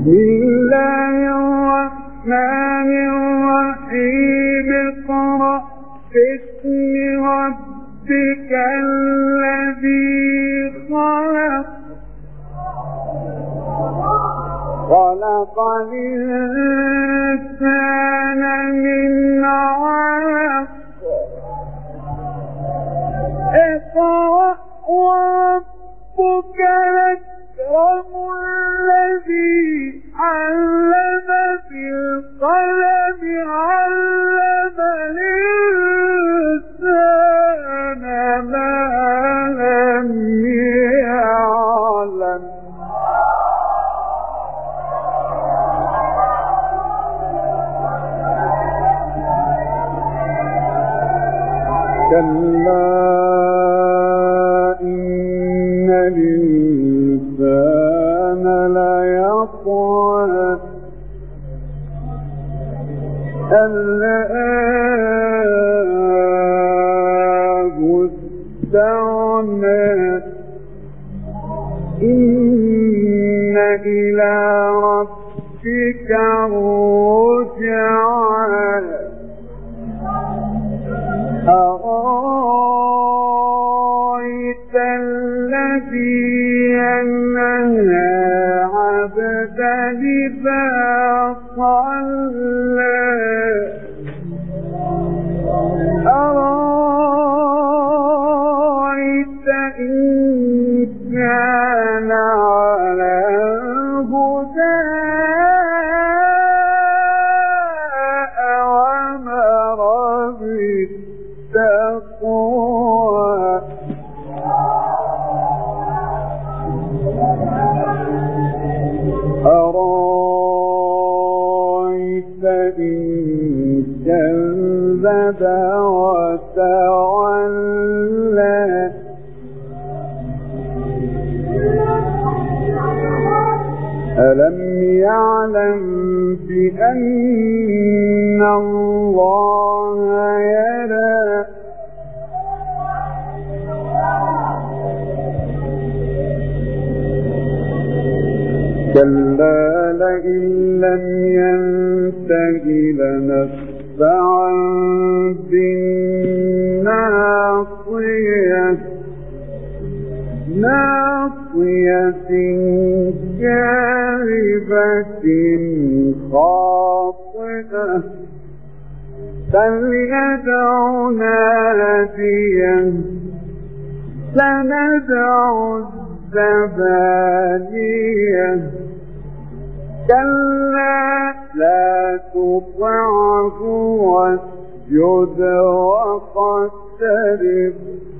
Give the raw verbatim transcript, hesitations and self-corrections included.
الله الرحمن الرحيم اقرأ باسم ربك الذي خلق خلق الإنسان من علق اقرأ وربك الأكرم الذي علم بالقلم علم الإنسان ما لم يعلم كلا إن الإنسان ليطغى أن رآه استغنى إن إلى ربك الرجعى أرأيت الذي ينهى عبدا إذا صلى أرأيت إن كان على هدى وأمر بالتقوى أرأيت إن كذب وتولى ألم يعلم بأن الله يرى كلا لئن لم ينته لنسفعا بالناصية ناصية كاذبة خاطئة فليدع ناديه سندع الزبانية كلا لا تطعه واسجد واقترب